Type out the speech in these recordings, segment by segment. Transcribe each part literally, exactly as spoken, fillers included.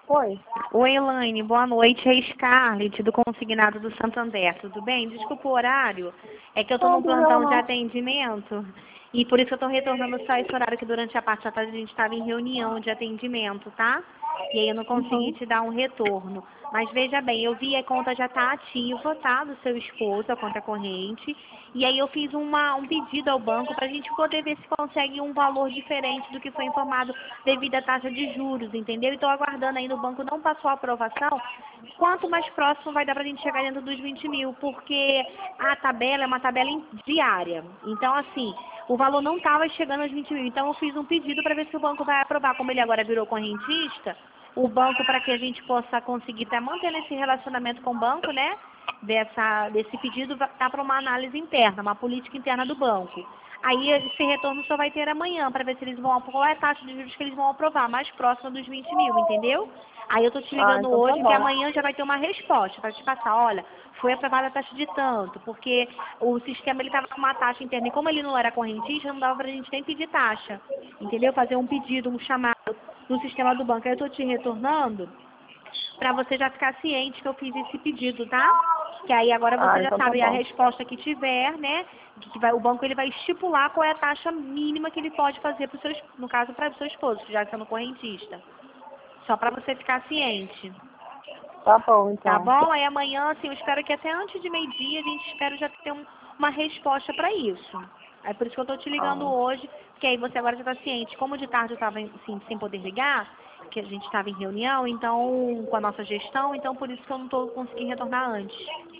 Oi. Oi, Elaine, boa noite. É Scarlett, do Consignado do Santander, tudo bem? Desculpa o horário, é que eu estou Não, num não, não, plantão de não. atendimento e por isso que eu estou retornando só esse horário, que durante a parte da tarde a gente estava em reunião de atendimento, tá? E aí eu não consegui Uhum. te dar um retorno. Mas veja bem, eu vi a conta já está ativa, tá? Do seu esposo, a conta corrente. E aí eu fiz uma, um pedido ao banco para a gente poder ver se consegue um valor diferente do que foi informado devido à taxa de juros, entendeu? Estou aguardando aí no banco, não passou a aprovação. Quanto mais próximo vai dar para a gente chegar dentro dos vinte mil, porque a tabela é uma tabela em- diária. Então, assim, o valor não estava chegando aos vinte mil. Então, eu fiz um pedido para ver se o banco vai aprovar. Como ele agora virou correntista, o banco, para que a gente possa conseguir estar mantendo esse relacionamento com o banco, né? Dessa, desse pedido está para uma análise interna, uma política interna do banco. Aí esse retorno só vai ter amanhã, para ver se eles vão, qual é a taxa de juros que eles vão aprovar, mais próxima dos vinte mil, entendeu? Aí eu tô te Ah, ligando então tá hoje, que bom. amanhã já vai ter uma resposta para te passar, olha, foi aprovada a taxa de tanto, porque o sistema ele estava com uma taxa interna, e como ele não era correntista, não dava para a gente nem pedir taxa, entendeu? Fazer um pedido, um chamado no sistema do banco. Aí eu tô te retornando para você já ficar ciente que eu fiz esse pedido, tá? Que aí agora Ah, você já então tá sabe a bom. resposta que tiver, né? Que vai, o banco ele vai estipular qual é a taxa mínima que ele pode fazer para seu, no caso para o seu esposo, já sendo correntista. Só para você ficar ciente. Tá bom, Tá então. bom? Aí amanhã, assim, eu espero que até antes de meio-dia a gente espera já ter um, uma resposta para isso. É por isso que eu tô te ligando Ah, hoje, porque aí você agora já tá ciente. Como de tarde eu tava assim, sem poder ligar, que a gente estava em reunião, então, com a nossa gestão, então por isso que eu não tô conseguindo retornar antes.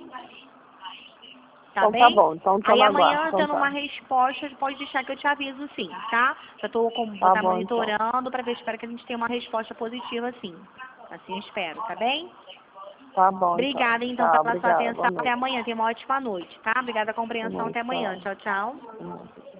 Tá então tá bem? bom. Então tô Aí no aguardo. amanhã, Então tendo uma tá. resposta, pode deixar que eu te aviso sim, tá? Já tô com, vou Tá estar bom, então. monitorando para ver, espero que a gente tenha uma resposta positiva sim. Assim espero, tá bem? Tá bom, então. Obrigada, então, Tchau, pela sua obrigada. atenção. Boa Até noite. amanhã. Tenha uma ótima noite, tá? Obrigada a Boa compreensão. noite, Até amanhã. tchau. Tchau, tchau. Boa noite.